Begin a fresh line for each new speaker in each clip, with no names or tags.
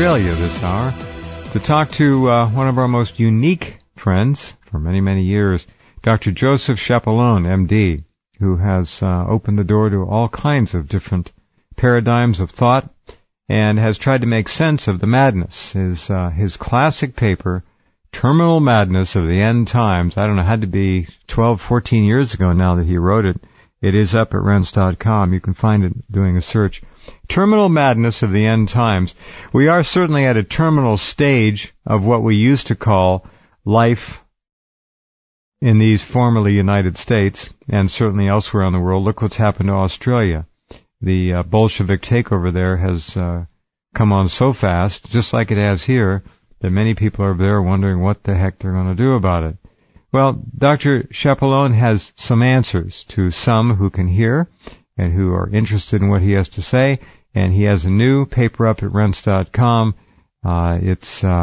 Australia this hour to talk to one of our most unique friends for many, many years, Dr. Joseph Chapelon, MD, who has opened the door to all kinds of different paradigms of thought and has tried to make sense of the madness. His classic paper, Terminal Madness of the End Times, I don't know, had to be 12, 14 years ago now that he wrote it. It is up at rense.com. You can find it doing a search. Terminal Madness of the End Times. We are certainly at a terminal stage of what we used to call life in these formerly United States and certainly elsewhere in the world. Look what's happened to Australia. The Bolshevik takeover there has come on so fast, just like it has here, that many people are there wondering what the heck they're going to do about it. Well, Dr. Chapelon has some answers to some who can hear and who are interested in what he has to say, and he has a new paper up at rense.com. I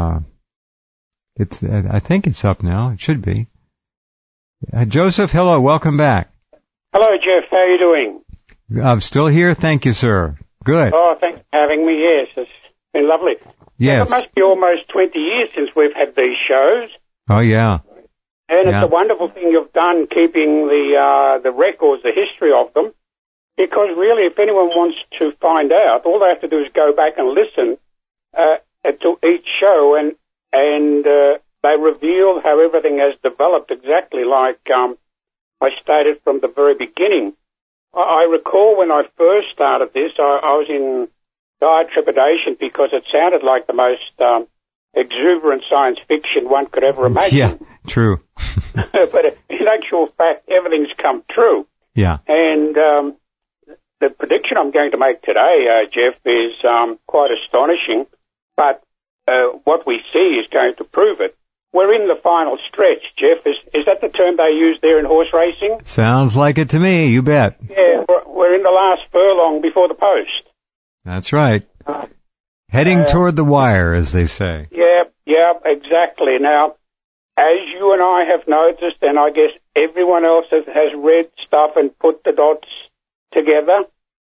think it's up now. It should be. Joseph, hello, welcome back.
Hello, Jeff. How are you doing?
I'm still here, thank you, sir. Good.
Oh, thanks for having me. Yes, it's been lovely.
Yes.
It must be almost 20 years since we've had these shows.
Oh, yeah.
And it's a wonderful thing you've done, keeping the records, the history of them. Because really, if anyone wants to find out, all they have to do is go back and listen to each show, and they reveal how everything has developed exactly like I stated from the very beginning. I recall when I first started this, I was in dire trepidation because it sounded like the most exuberant science fiction one could ever imagine.
Yeah, true.
But in actual fact, everything's come true.
Yeah.
And the prediction I'm going to make today, Jeff, is quite astonishing. But what we see is going to prove it. We're in the final stretch, Jeff. Is that the term they use there in horse racing?
Sounds like it to me, you bet.
Yeah, we're in the last furlong before the post.
That's right. Heading toward the wire, as they say. Yeah, exactly. Now, as you and I have noticed, and I guess everyone else has read stuff and put the dots together,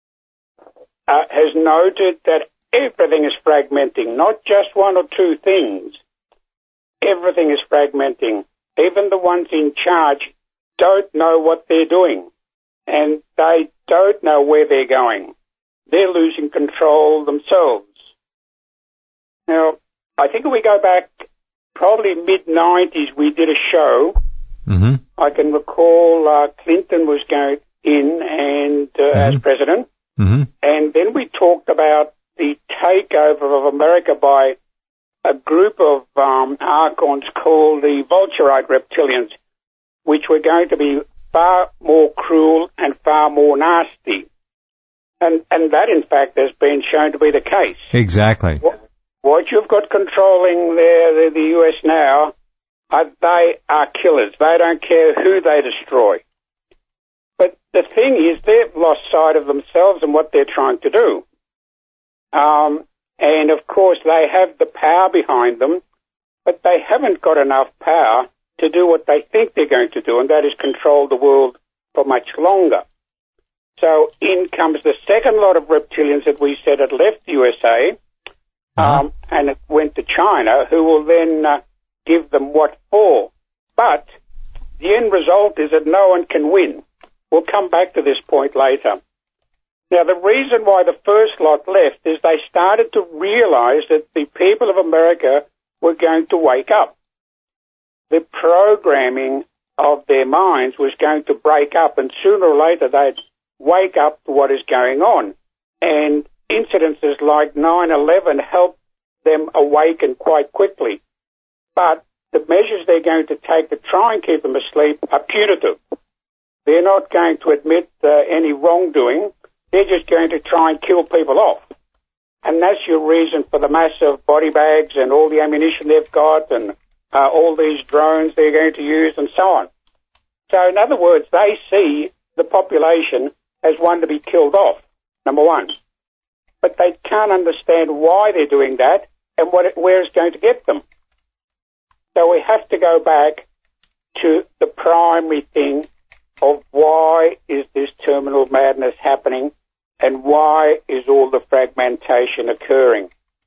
has noted that everything is fragmenting, not just one or two things. Everything is fragmenting. Even the ones in charge don't know what they're doing, and they don't know where they're going. They're losing control themselves. Now, I think if we go back probably mid-90s, we did a show. Mm-hmm. I can recall Clinton was going in and as president. Mm-hmm. And then we talked about the takeover of America by a group of archons called the Vulturite reptilians, which were going to be far more cruel and far more nasty. And that, in fact, has been shown to be the case. Exactly.
What you've got controlling the U.S. now, they are killers. They don't care who they destroy. But the thing is, they've lost sight of themselves and what they're trying to do. And, of course, they have the power behind them, but they haven't got enough power to do what they think they're going to do, and that is control the world for much longer. So in comes the second lot of reptilians that we said had left the USA, and it went to China, who will then give them what for. But the end result is that no one can win. We'll come back to this point later. Now, the reason why the first lot left is they started to realize that the people of America were going to wake up. The programming of their minds was going to break up, and sooner or later they'd wake up to what is going on. And incidences like 9/11 helped them awaken quite quickly. But the measures they're going to take to try and keep them asleep are punitive. They're not going to admit any wrongdoing. They're just going to try and kill people off. And that's your reason for the massive body bags and all the ammunition they've got and all these drones they're going to use and so on. So in other words, they see the population as one to be killed off, number one. But they can't understand why they're doing that and where it's going to get them. So we have to go back to the primary thing of why is this terminal madness happening and why is all the fragmentation occurring.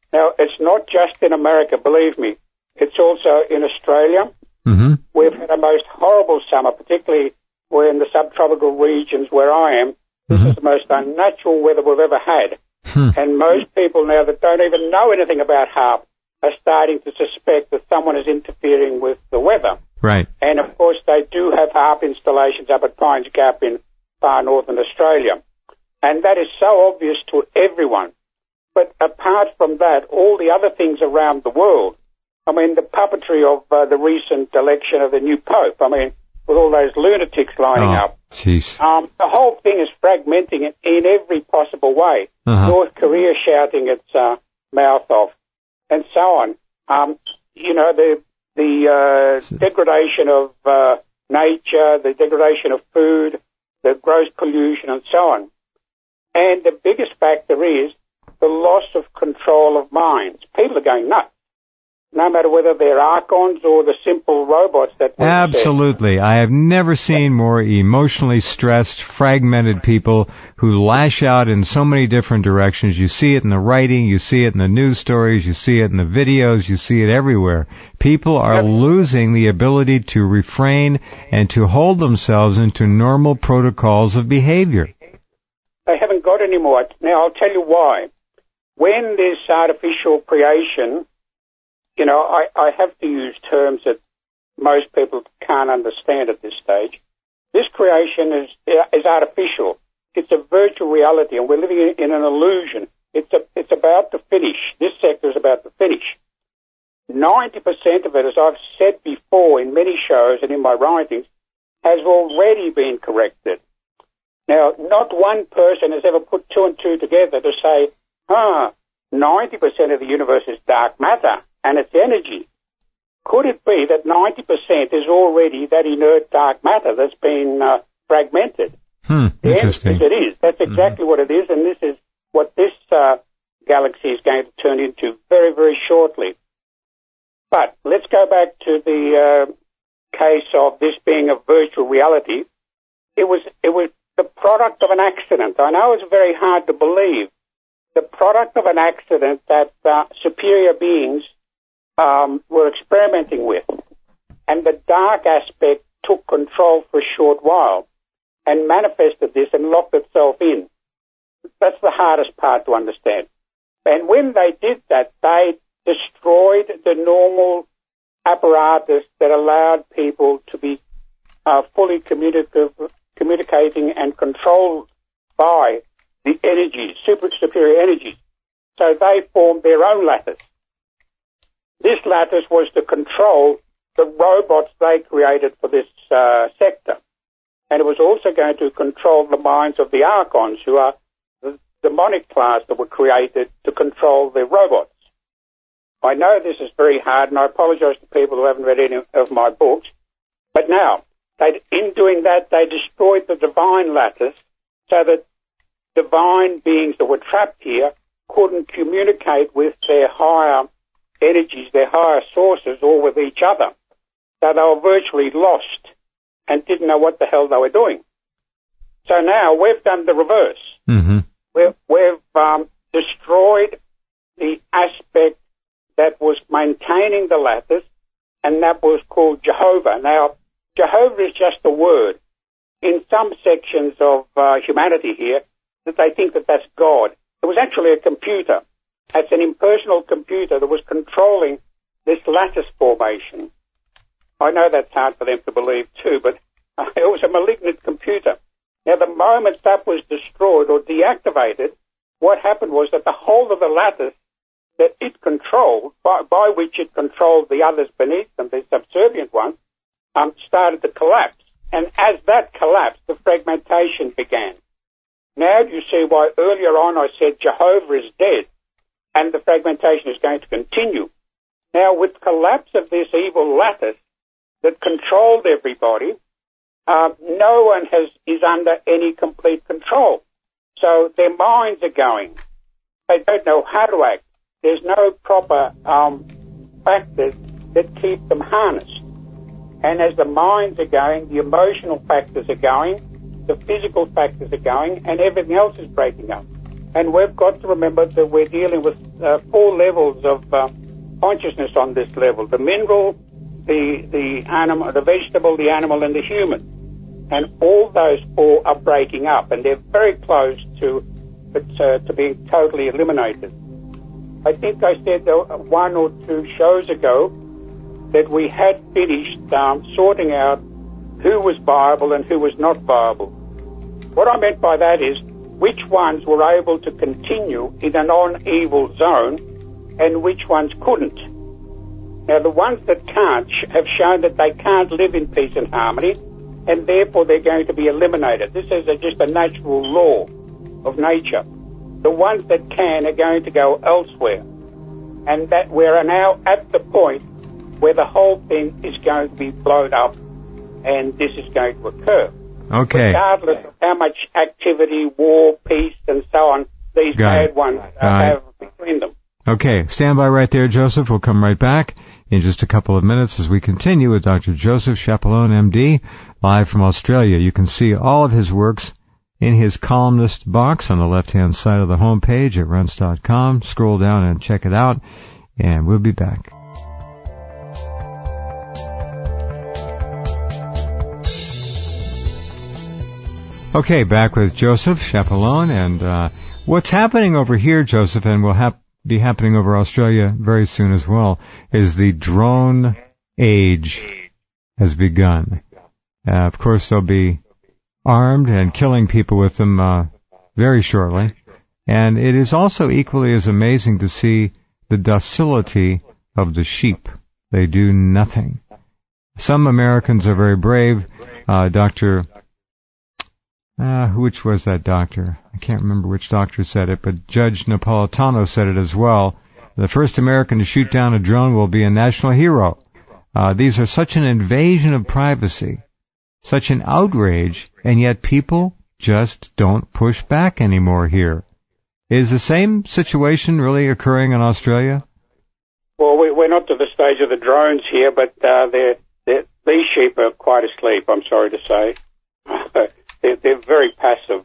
Now, it's not just in America, believe me. It's also in Australia.
Mm-hmm.
We've had a most horrible summer, particularly we're in the subtropical regions where I am. This is the most unnatural weather we've ever had. And most people now that don't even know anything about HAARP are starting to suspect that someone is interfering with the weather.
Right.
And, of course, they do have HAARP installations up at Pines Gap in far northern Australia. And that is so obvious to everyone. But apart from that, all the other things around the world, I mean, the puppetry of the recent election of the new Pope, I mean, with all those lunatics lining up.
Jeez.
The whole thing is fragmenting it in every possible way. North Korea shouting its mouth off, and so on. You know, the degradation of nature, the degradation of food, the gross pollution, and so on. And the biggest factor is the loss of control of minds. People are going nuts, no matter whether they're archons or the simple robots that we
Absolutely.
said.
I have never seen more emotionally stressed, fragmented people who lash out in so many different directions. You see it in the writing, you see it in the news stories, you see it in the videos, you see it everywhere. People are losing the ability to refrain and to hold themselves into normal protocols of behavior.
They haven't got any more. Now, I'll tell you why. When this artificial creation, you know, I have to use terms that most people can't understand at this stage. This creation is artificial. It's a virtual reality, and we're living in an illusion. It's about to finish. This sector is about to finish. 90% of it, as I've said before in many shows and in my writings, has already been corrected. Now, not one person has ever put two and two together to say, 90% of the universe is dark matter and it's energy. Could it be that 90% is already that inert dark matter that's been fragmented?
Interesting.
Yes, it is. That's exactly what it is, and this is what this galaxy is going to turn into very, very shortly. But let's go back to the case of this being a virtual reality. It was the product of an accident. I know it's very hard to believe. The product of an accident that superior beings were experimenting with. And the dark aspect took control for a short while and manifested this and locked itself in. That's the hardest part to understand. And when they did that, they destroyed the normal apparatus that allowed people to be fully communicating and controlled by the energies, superior energies. So they formed their own lattice. This lattice was to control the robots they created for this sector. And it was also going to control the minds of the archons, who are the demonic class that were created to control the robots. I know this is very hard, and I apologize to people who haven't read any of my books. But now, in doing that, they destroyed the divine lattice so that divine beings that were trapped here couldn't communicate with their higher energies, their higher sources, or with each other. So they were virtually lost and didn't know what the hell they were doing. So now we've done the reverse.
Mm-hmm.
We've destroyed the aspect that was maintaining the lattice, and that was called Jehovah. Now, Jehovah is just a word. In some sections of humanity here, that they think that that's God. It was actually a computer. It's an impersonal computer that was controlling this lattice formation. I know that's hard for them to believe too, but it was a malignant computer. Now, the moment that was destroyed or deactivated, what happened was that the whole of the lattice that it controlled, by which it controlled the others beneath them, the subservient ones, started to collapse. And as that collapsed, the fragmentation began. Now you see why earlier on I said Jehovah is dead, and the fragmentation is going to continue. Now, with collapse of this evil lattice that controlled everybody, no one is under any complete control. So their minds are going. They don't know how to act. There's no proper factors that keep them harnessed. And as the minds are going, the emotional factors are going, the physical factors are going, and everything else is breaking up.
And we've got to remember that we're dealing with 4 levels of consciousness on this level: the mineral, the animal, the vegetable, the animal, and the human. And all those 4 are breaking up, and they're very close to being totally eliminated. I think I said 1 or 2 shows ago that we had finished sorting out who was viable and who was not viable. What I meant by that is which ones were able to continue in a non-evil zone and which ones couldn't. Now, the ones that can't have shown that they can't live in peace and harmony, and therefore they're going to be eliminated. This is just a natural law of nature. The ones that can are going to go elsewhere. And that we are now at the point where the whole thing is going to be blown up, and this is going to occur.
Okay.
Regardless of how much activity, war, peace, and so on, these bad ones have between them.
Okay, stand by right there, Joseph. We'll come right back in just a couple of minutes as we continue with Dr. Joseph Chapelon, MD, live from Australia. You can see all of his works in his columnist box on the left-hand side of the home page at rense.com. Scroll down and check it out, and we'll be back. Okay, back with Joseph Chapelon, and what's happening over here, Joseph, and will be happening over Australia very soon as well, is the drone age has begun. Of course, they'll be armed and killing people with them very shortly. And it is also equally as amazing to see the docility of the sheep. They do nothing. Some Americans are very brave. Which was that doctor? I can't remember which doctor said it, but Judge Napolitano said it as well. The first American to shoot down a drone will be a national hero. These are such an invasion of privacy, such an outrage, and yet people just don't push back anymore here. Is the same situation really occurring in Australia?
Well, we're not to the stage of the drones here, but these sheep are quite asleep, I'm sorry to say. They're very passive.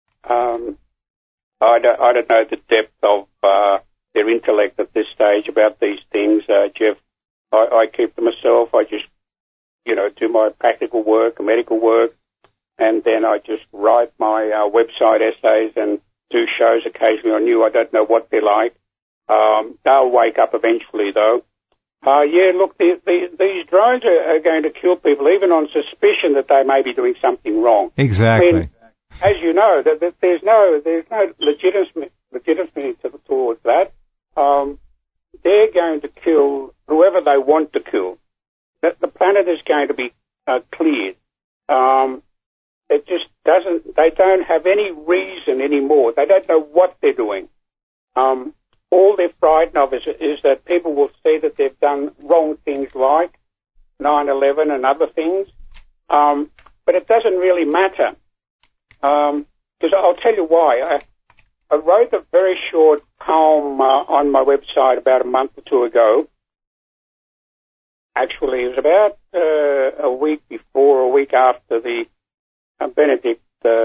I don't know the depth of their intellect at this stage about these things, Jeff. I keep to myself. I just, do my practical work, medical work, and then I just write my website essays and do shows occasionally on you. I don't know what they're like. They'll wake up eventually, though. Look, these drones are going to kill people, even on suspicion that they may be doing something wrong.
Exactly.
I mean, as you know, there's no legitimacy towards that. They're going to kill whoever they want to kill. The planet is going to be cleared. It just doesn't. They don't have any reason anymore. They don't know what they're doing. All they're frightened of is that people will see that they've done wrong things like 9/11 and other things. But it doesn't really matter. Because I'll tell you why. I wrote a very short poem on my website about a month or two ago. Actually, it was about a week before or a week after the Pope Benedict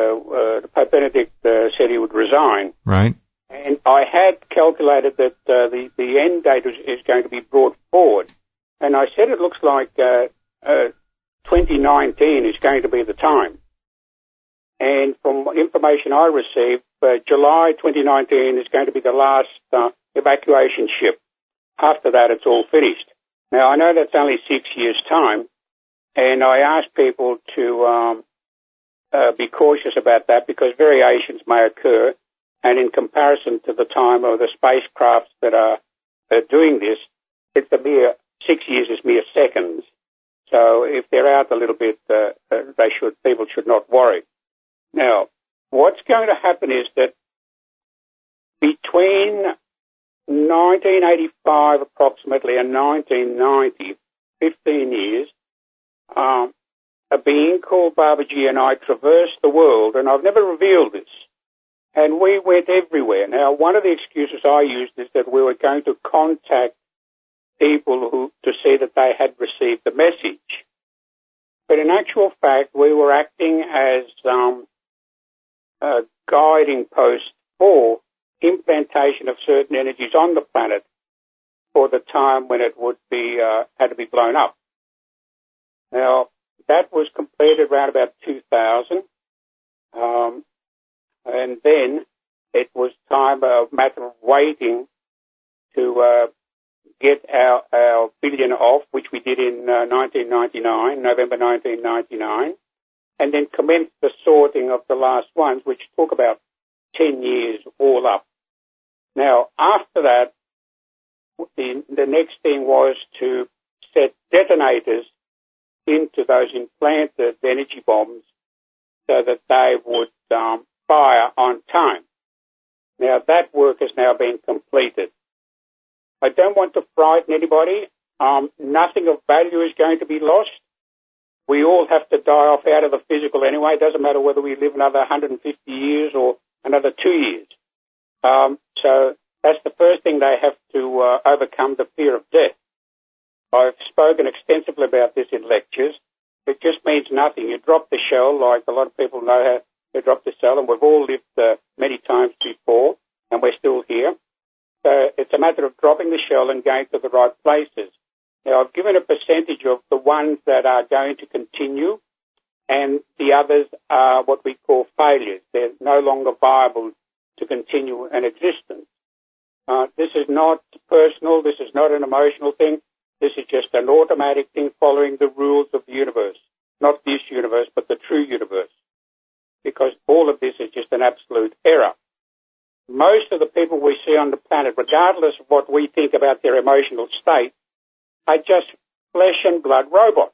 said he would resign.
Right.
And I had calculated that the end date is going to be brought forward. And I said it looks like 2019 is going to be the time. And from information I received, July 2019 is going to be the last evacuation ship. After that, it's all finished. Now, I know that's only 6 years' time, and I ask people to be cautious about that because variations may occur. And in comparison to the time of the spacecrafts that are doing this, it's a mere 6 years is mere seconds. So if they're out a little bit, people should not worry. Now, what's going to happen is that between 1985 approximately and 1990, 15 years, a being called Babaji and I traversed the world, and I've never revealed this. And we went everywhere. Now, one of the excuses I used is that we were going to contact people to see that they had received the message. But in actual fact, we were acting as a guiding post for implantation of certain energies on the planet for the time when it would be had to be blown up. Now, that was completed around about 2000, and then it was time, a matter of waiting to get our billion off, which we did in 1999, November 1999, and then commence the sorting of the last ones, which took about 10 years all up. Now, after that, the next thing was to set detonators into those implanted energy bombs so that they would fire on time. Now, that work has now been completed. I don't want to frighten anybody. Nothing of value is going to be lost. We all have to die off out of the physical anyway. It doesn't matter whether we live another 150 years or another 2 years. So that's the first thing they have to overcome, the fear of death. I've spoken extensively about this in lectures. It just means nothing. You drop the shell, like a lot of people know how to drop the shell, and we've all lived many times before, and we're still here. So it's a matter of dropping the shell and going to the right places. Now, I've given a percentage of the ones that are going to continue, and the others are what we call failures. They're no longer viable to continue an existence. This is not personal. This is not an emotional thing. This is just an automatic thing following the rules of the universe. Not this universe, but the true universe. Because all of this is just an absolute error. Most of the people we see on the planet, regardless of what we think about their emotional state, are just flesh and blood robots.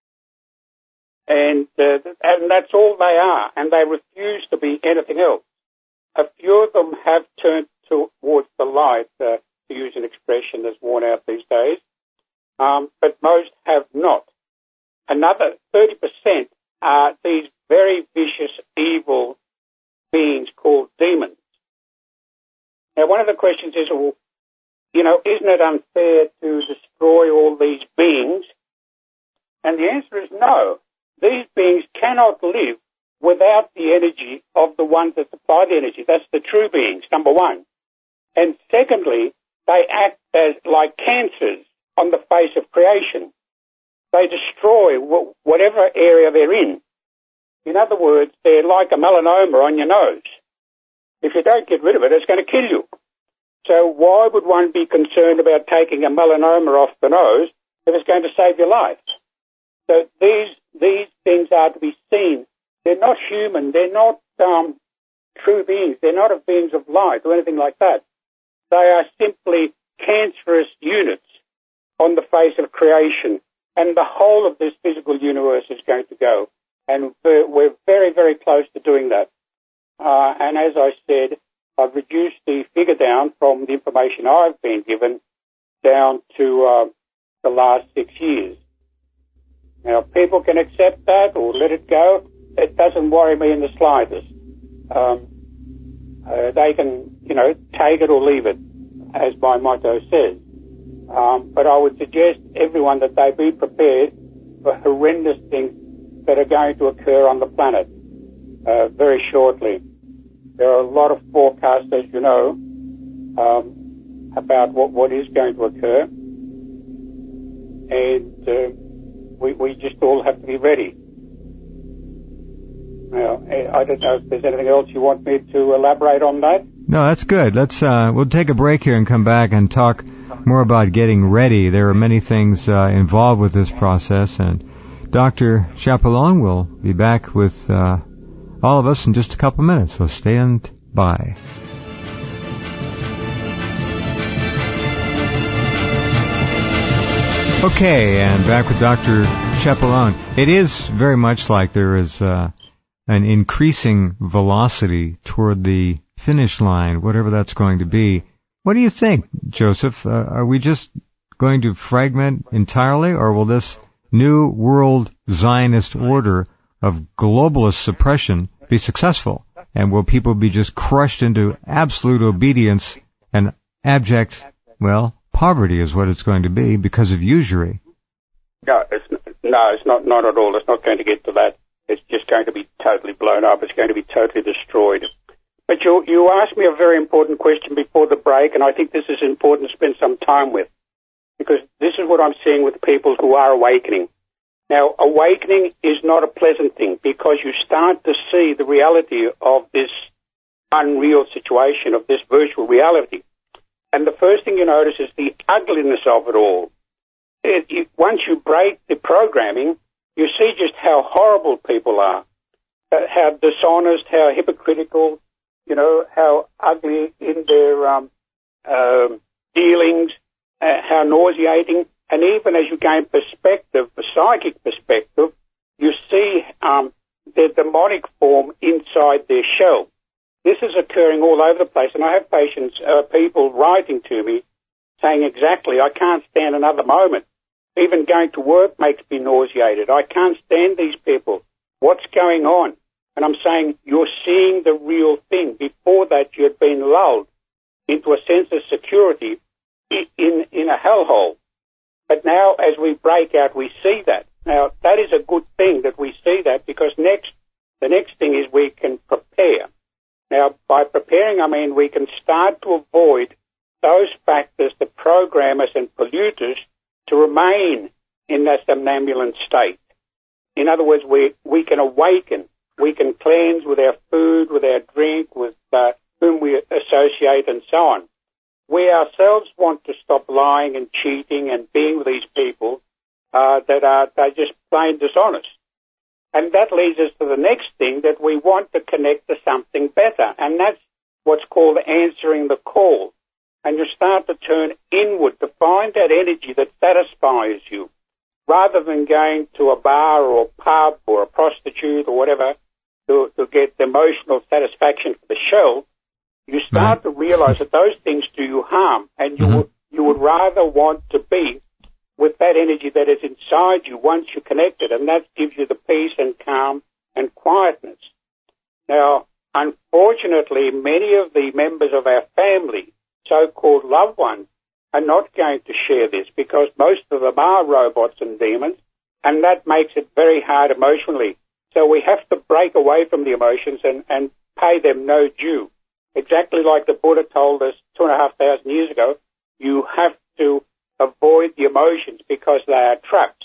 And that's all they are, and they refuse to be anything else. A few of them have turned towards the light, to use an expression that's worn out these days, but most have not. Another 30% are these very vicious, evil beings called demons. Now, one of the questions is, well, isn't it unfair to destroy all these beings? And the answer is no. These beings cannot live without the energy of the ones that supply the energy. That's the true beings, number one. And secondly, they act as like cancers on the face of creation. They destroy whatever area they're in. In other words, they're like a melanoma on your nose. If you don't get rid of it, it's going to kill you. So why would one be concerned about taking a melanoma off the nose if it's going to save your life? So these things are to be seen. They're not human. They're not true beings. They're not of beings of light or anything like that. They are simply cancerous units on the face of creation. And the whole of this physical universe is going to go. And we're very, very close to doing that. And as I said, I've reduced the figure down from the information I've been given down to the last 6 years. Now, people can accept that or let it go. It doesn't worry me in the slightest. They can, take it or leave it, as my motto says. But I would suggest everyone that they be prepared for horrendous things that are going to occur on the planet very shortly. There are a lot of forecasts, as you know, about what is going to occur. And we just all have to be ready. Now, I don't know if there's anything else you want me to elaborate on that.
No, that's good. We'll take a break here and come back and talk more about getting ready. There are many things involved with this process, and Dr. Chapelon will be back with all of us in just a couple minutes, so stand by. Okay, and back with Dr. Chapelon. It is very much like there is an increasing velocity toward the finish line, whatever that's going to be. What do you think, Joseph? Are we just going to fragment entirely, or will this new world Zionist order of globalist suppression be successful? And will people be just crushed into absolute obedience and abject, poverty is what it's going to be because of usury?
No, it's not at all. It's not going to get to that. It's just going to be totally blown up. It's going to be totally destroyed. But you asked me a very important question before the break, and I think this is important to spend some time with, because this is what I'm seeing with people who are awakening. Now, awakening is not a pleasant thing, because you start to see the reality of this unreal situation, of this virtual reality. And the first thing you notice is the ugliness of it all. Once you break the programming, you see just how horrible people are, how dishonest, how hypocritical, how ugly in their dealings, how nauseating. And even as you gain perspective, the psychic perspective, you see their demonic form inside their shell. This is occurring all over the place. And I have patients, people writing to me saying exactly, I can't stand another moment. Even going to work makes me nauseated. I can't stand these people. What's going on? And I'm saying, you're seeing the real thing. Before that, you had been lulled into a sense of security in a hellhole. But now, as we break out, we see that. Now, that is a good thing that we see that, because the next thing is we can prepare. Now, by preparing, I mean we can start to avoid those factors, the programmers and polluters, to remain in that somnambulant state. In other words, we can awaken. We can cleanse with our food, with our drink, with whom we associate, and so on. We ourselves want to stop lying and cheating and being with these people they're just plain dishonest. And that leads us to the next thing, that we want to connect to something better, and that's what's called answering the call. And you start to turn inward to find that energy that satisfies you, rather than going to a bar or a pub or a prostitute or whatever to get the emotional satisfaction for the shell. You start to realize that those things do you harm, and you would rather want to be with that energy that is inside you once you connect it, and that gives you the peace and calm and quietness. Now, unfortunately, many of the members of our family, so-called loved ones, are not going to share this, because most of them are robots and demons, and that makes it very hard emotionally. So we have to break away from the emotions and pay them no due. Exactly like the Buddha told us 2,500 years ago, you have to avoid the emotions because they are traps.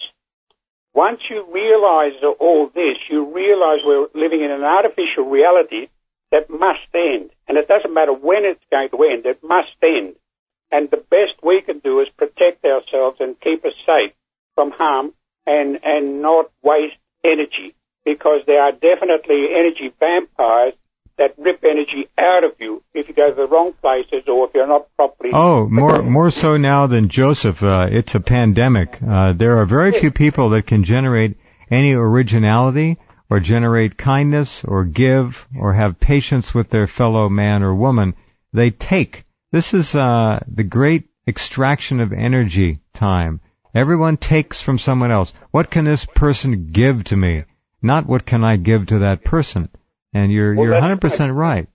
Once you realize all this, you realize we're living in an artificial reality that must end. And it doesn't matter when it's going to end, it must end. And the best we can do is protect ourselves and keep us safe from harm and not waste energy, because there are definitely energy vampires that rip energy out of you if you go to the wrong places or if you're not properly...
Oh, more so now than Joseph. It's a pandemic. There are very few people that can generate any originality or generate kindness or give or have patience with their fellow man or woman. They take. This is the great extraction of energy time. Everyone takes from someone else. What can this person give to me? Not what can I give to that person. And you're 100% right.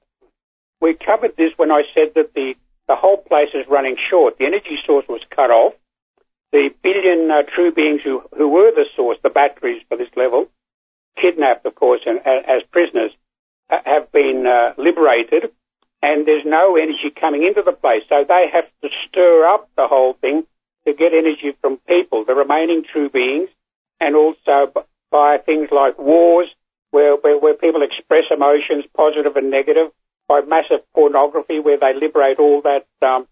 We covered this when I said that the whole place is running short. The energy source was cut off. The billion true beings who were the source, the batteries for this level, kidnapped, of course, and as prisoners, have been liberated, and there's no energy coming into the place. So they have to stir up the whole thing to get energy from people, the remaining true beings, and also by things like wars, where people express emotions, positive and negative, by massive pornography, where they liberate all that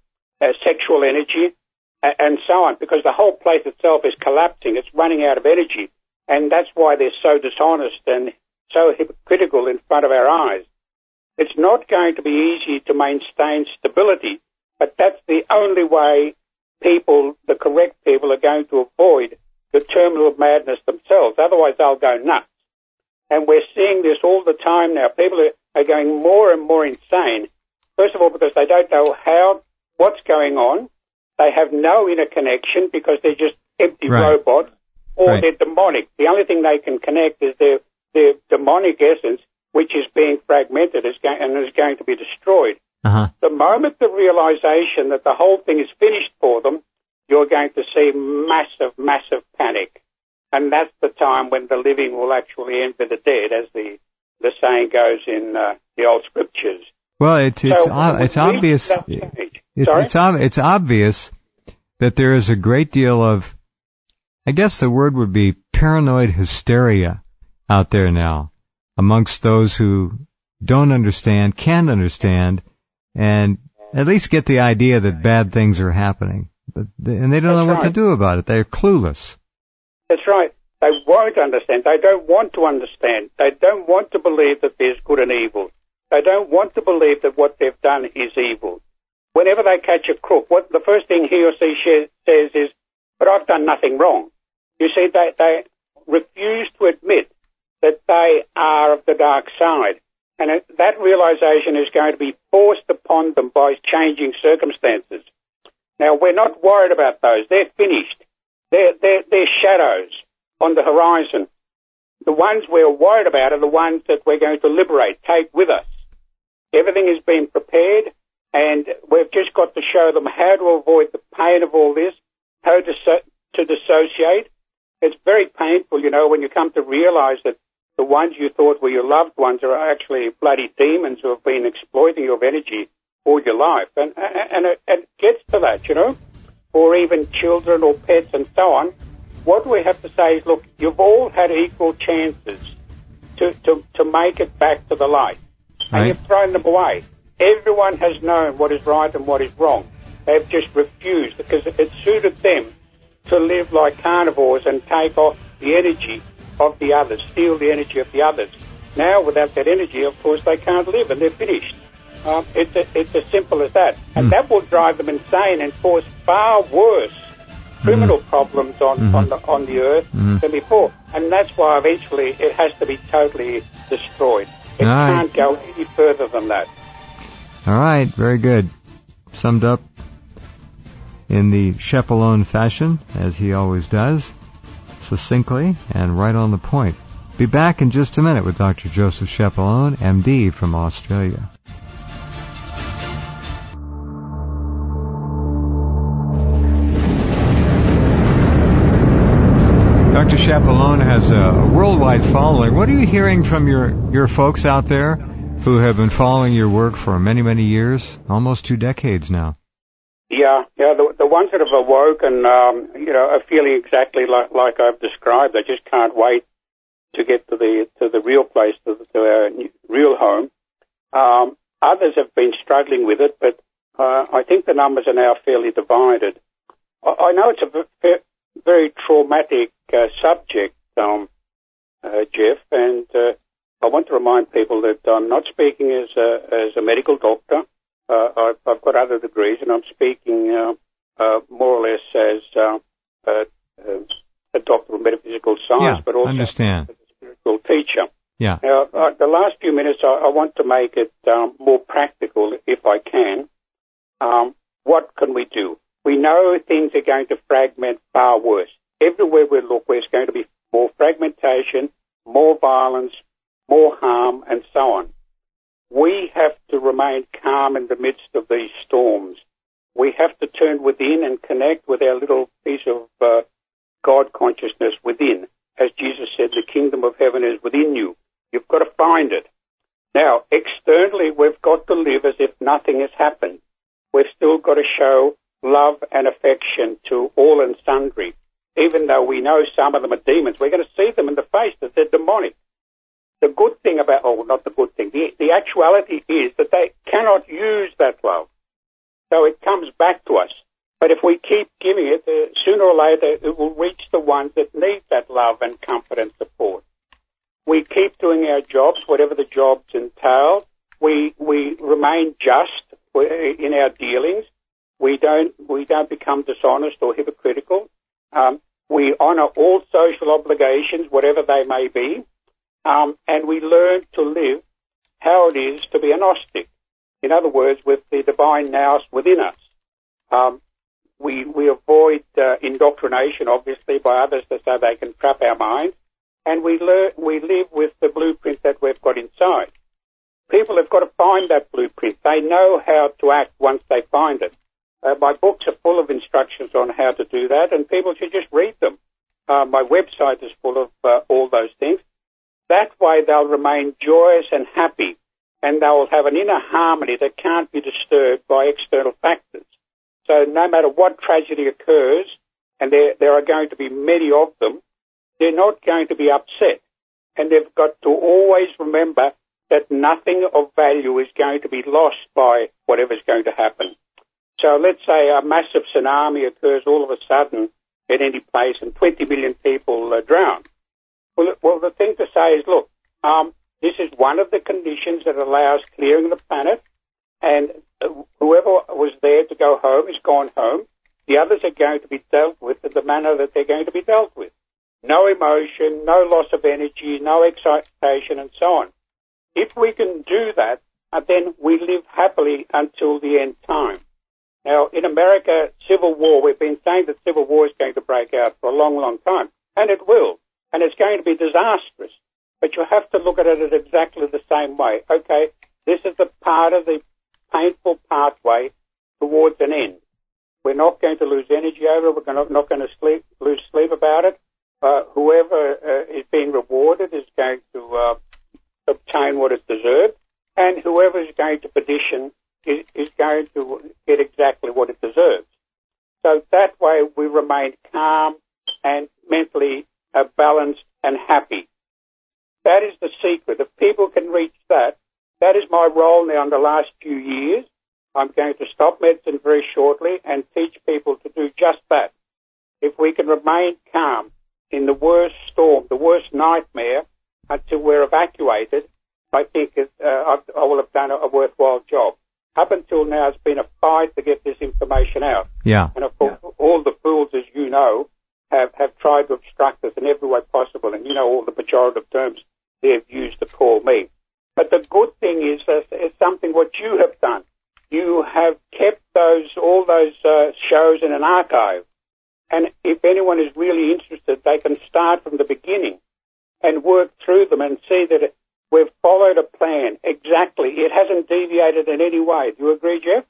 sexual energy, and so on, because the whole place itself is collapsing. It's running out of energy, and that's why they're so dishonest and so hypocritical in front of our eyes. It's not going to be easy to maintain stability, but that's the only way people, the correct people, are going to avoid the terminal madness themselves. Otherwise, they'll go nuts. And we're seeing this all the time now. People are going more and more insane. First of all, because they don't know what's going on. They have no inner connection because they're just empty robots, or they're demonic. The only thing they can connect is their demonic essence, which is being fragmented and is going to be destroyed. The moment the realization that the whole thing is finished for them, you're going to see massive, massive panic. And that's the time when the living will actually envy the dead, as the saying goes in the old scriptures.
Well, it's obvious. It's obvious that there is a great deal of, I guess the word would be paranoid hysteria out there now amongst those who don't understand, can't understand, and at least get the idea that bad things are happening. And they don't know what to do about it. They're clueless.
That's right. They won't understand. They don't want to understand. They don't want to believe that there's good and evil. They don't want to believe that what they've done is evil. Whenever they catch a crook, the first thing he or she says is, but I've done nothing wrong. You see, they refuse to admit that they are of the dark side. And that realization is going to be forced upon them by changing circumstances. Now, we're not worried about those. They're finished. They're shadows on the horizon. The ones we're worried about are the ones that we're going to liberate, take with us. Everything has been prepared, and we've just got to show them how to avoid the pain of all this, how to dissociate. It's very painful, when you come to realize that the ones you thought were your loved ones are actually bloody demons who have been exploiting your energy all your life. And it gets to that, or even children or pets and so on. What we have to say is, look, you've all had equal chances to make it back to the light. And you've thrown them away. Everyone has known what is right and what is wrong. They've just refused because it suited them to live like carnivores and take off the energy of the others, steal the energy of the others. Now, without that energy, of course, they can't live and they're finished. It's as simple as that. And that will drive them insane and cause far worse criminal problems on the earth than before. And that's why eventually it has to be totally destroyed. It can't go any further than that.
All right, very good. Summed up in the Chepelon fashion, as he always does, succinctly and right on the point. Be back in just a minute with Dr. Joseph Chepelon, MD from Australia. Dr. Chepelon has a worldwide following. What are you hearing from your folks out there who have been following your work for many, many years, almost 2 decades now?
Yeah. The ones that have awoken, are feeling exactly like I've described. They just can't wait to get to the real place, to our real home. Others have been struggling with it, but I think the numbers are now fairly divided. I know it's a very traumatic subject, Jeff, and I want to remind people that I'm not speaking as a medical doctor. I've got other degrees, and I'm speaking more or less as a doctor of metaphysical science, but also as a spiritual teacher.
Yeah.
Now, the last few minutes, I want to make it more practical, if I can. What can we do? We know things are going to fragment far worse. Everywhere we look, there's going to be more fragmentation, more violence, more harm, and so on. We have to remain calm in the midst of these storms. We have to turn within and connect with our little piece of God consciousness within. As Jesus said, the kingdom of heaven is within you. You've got to find it. Now, externally, we've got to live as if nothing has happened. We've still got to show love and affection to all and sundry. Even though we know some of them are demons, we're going to see them in the face that they're demonic. The good thing about, not the good thing, the actuality is that they cannot use that love. So it comes back to us. But if we keep giving it, sooner or later it will reach the ones that need that love and comfort and support. We keep doing our jobs, whatever the jobs entail. We remain just in our dealings. We don't become dishonest or hypocritical. We honor all social obligations, whatever they may be. And we learn to live how it is to be a Gnostic. In other words, with the divine nous within us. We avoid indoctrination, obviously, by others so they can trap our minds. And we live with the blueprint that we've got inside. People have got to find that blueprint. They know how to act once they find it. My books are full of instructions on how to do that, and people should just read them. My website is full of all those things. That way they'll remain joyous and happy
and they'll have an inner harmony that can't be disturbed by external factors. So no matter what tragedy occurs, and there are going to be many of them, they're not going to be upset. And they've got to always remember that nothing of value is going to be lost by whatever's going to happen. So let's say a massive tsunami occurs all of a sudden at any place and 20 million people drown. Well, the thing to say is, look, this is one of the conditions that allows clearing the planet, and whoever was there to go home is gone home. The others are going to be dealt with in the manner that they're going to be dealt with. No emotion, no loss of energy, no excitation, and so on. If we can do that, then we live happily until the end time. Now, in America, civil war, we've been saying that civil war is going to break out for a long, long time, and it will, and it's going to be disastrous. But you have to look at it exactly the same way. Okay, this is the part of the painful pathway towards an end. We're not going to lose energy over it. We're not going to lose sleep about it. Whoever is being rewarded is going to obtain what it deserved, and whoever is going to petition is going to get exactly what it deserves. So that way we remain calm and mentally balanced and happy. That is the secret. If people can reach that, that is my role now in the last few years. I'm going to stop medicine very shortly and teach people to do just that. If we can remain calm in the worst storm, the worst nightmare, until we're evacuated, I think I will have done a worthwhile job. Up until now, it's been a fight to get this information out.
Yeah.
And of course, all the fools, as you know, have tried to obstruct us in every way possible. And you know all the pejorative terms they've used to call me. But the good thing is it's something what you have done. You have kept all those shows in an archive. And if anyone is really interested, they can start from the beginning and work through them and see that we've followed a plan exactly. It hasn't deviated in any way. Do you agree, Jeff?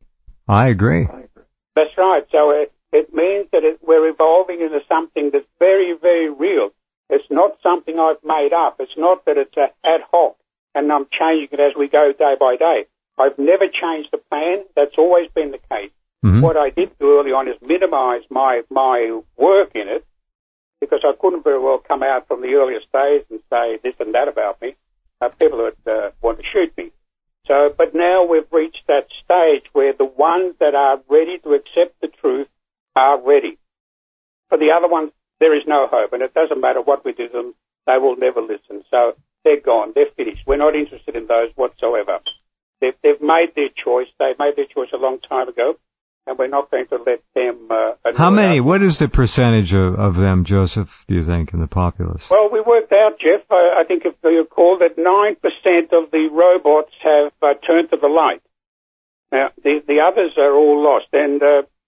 I agree.
That's right. So it means that we're evolving into something that's very, very real. It's not something I've made up. It's not that it's ad hoc and I'm changing it as we go day by day. I've never changed the plan. That's always been the case. Mm-hmm. What I did do early on is minimize my work in it, because I couldn't very well come out from the earliest days and say this and that about me. People would want to shoot me. So, but now we've reached that stage where the ones that are ready to accept the truth are ready. For the other ones, there is no hope, and it doesn't matter what we do to them, they will never listen. So they're gone. They're finished. We're not interested in those whatsoever. They've made their choice. They made their choice a long time ago, and we're not going to let them...
How many? What is the percentage of them, Joseph, do you think, in the populace?
Well, we worked out, Jeff, I think if you recall, that 9% of the robots have turned to the light. Now, the others are all lost, and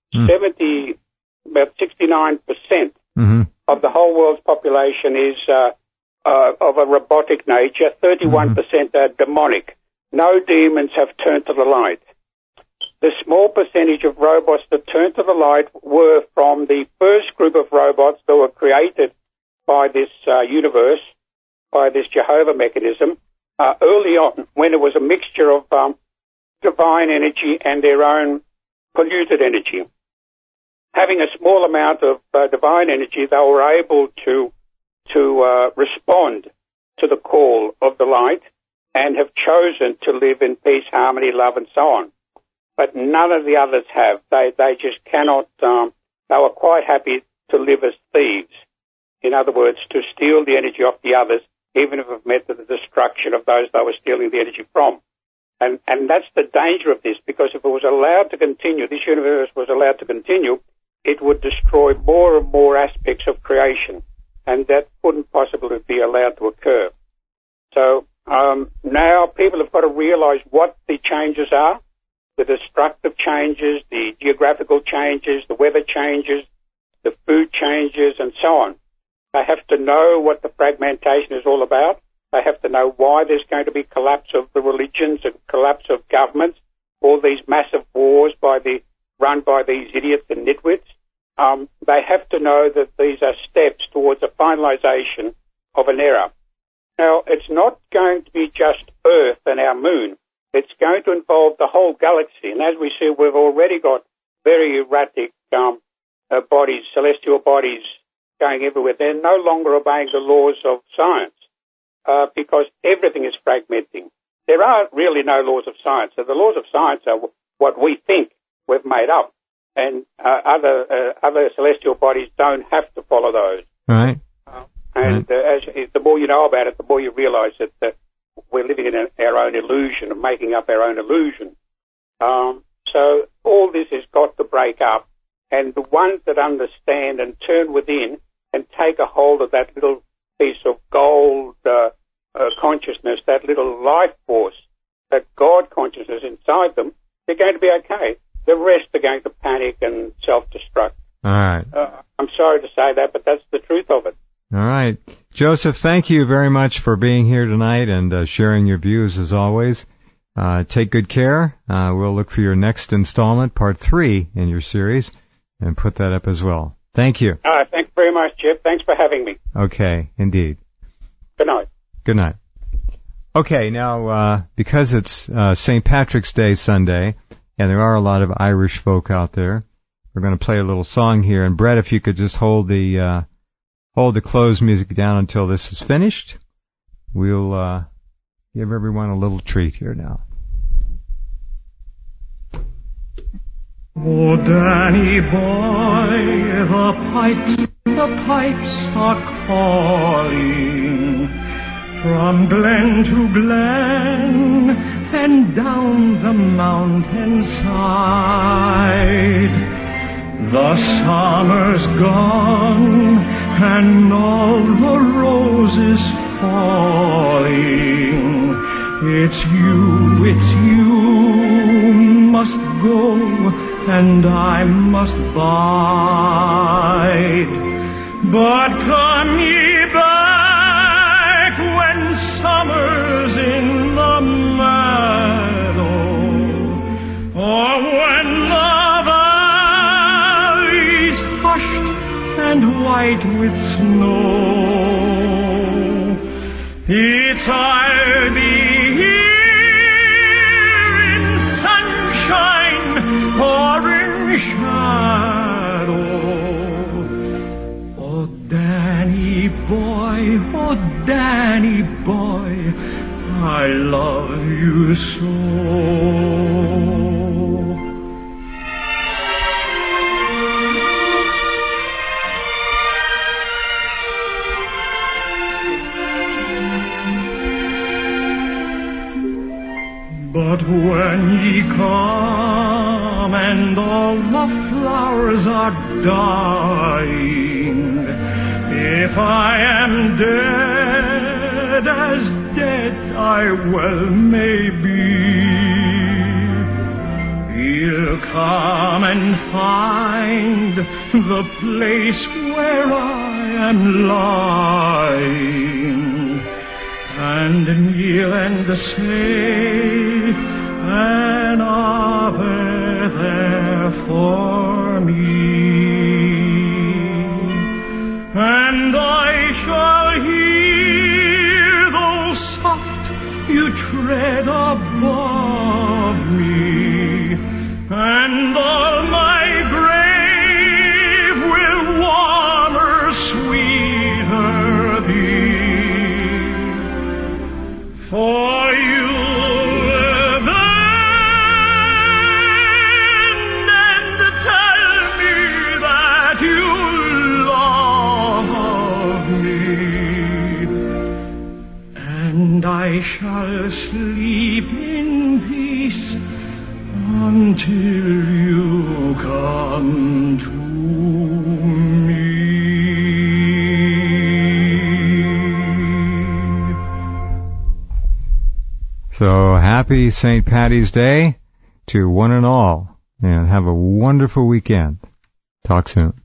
about 69% of the whole world's population is of a robotic nature. 31% are demonic. No demons have turned to the light. The small percentage of robots that turned to the light were from the first group of robots that were created by this universe, by this Jehovah mechanism, early on, when it was a mixture of divine energy and their own polluted energy. Having a small amount of divine energy, they were able to respond to the call of the light and have chosen to live in peace, harmony, love, and so on. But none of the others have. They just cannot, they were quite happy to live as thieves. In other words, to steal the energy off the others, even if it meant the destruction of those they were stealing the energy from. And that's the danger of this, because if it was allowed to continue, this universe was allowed to continue, it would destroy more and more aspects of creation. And that couldn't possibly be allowed to occur. So now people have got to realize what the changes are. The destructive changes, the geographical changes, the weather changes, the food changes, and so on. They have to know what the fragmentation is all about. They have to know why there's going to be collapse of the religions and collapse of governments, all these massive wars run by these idiots and nitwits. They have to know that these are steps towards a finalization of an era. Now, it's not going to be just Earth and our moon. It's going to involve the whole galaxy. And as we see, we've already got very erratic bodies, celestial bodies going everywhere. They're no longer obeying the laws of science because everything is fragmenting. There are really no laws of science. So the laws of science are what we think we've made up. And other celestial bodies don't have to follow those.
Right.
And the more you know about it, the more you realize that we're living in our own illusion and making up our own illusion. So all this has got to break up. And the ones that understand and turn within and take a hold of that little piece of gold consciousness, that little life force, that God consciousness inside them, they're going to be okay. The rest are going to panic and self-destruct.
All right.
I'm sorry to say that, but that's the truth of it.
All right. Joseph, thank you very much for being here tonight and sharing your views as always. Take good care. We'll look for your next installment, part 3 in your series, and put that up as well. Thank you.
Thanks very much, Jeff. Thanks for having me.
Okay, indeed.
Good night.
Good night. Okay, now, because it's St. Patrick's Day Sunday, and there are a lot of Irish folk out there, we're going to play a little song here. And Brett, if you could just hold the closed music down until this is finished, we'll give everyone a little treat here now.
Oh, Danny boy, the pipes are calling from glen to glen and down the mountainside. The summer's gone and all the roses falling. It's you must go and I must bide. But come ye back when summer's in the meadow, or when the valley's hushed and white with snow. It's I'll be here in sunshine or in shadow. Oh, Danny boy, I love you so. But when ye come and all the flowers are dying, if I am dead, as dead I well may be, you'll come and find the place where I am lying, and kneel and say an Ave there for me, and I shall hear, though soft, you tread above me, and all my grave will warmer, sweeter be. For you then, and tell me that you love me, and I shall sleep in peace until you come to me.
So happy St. Paddy's Day to one and all, and have a wonderful weekend. Talk soon.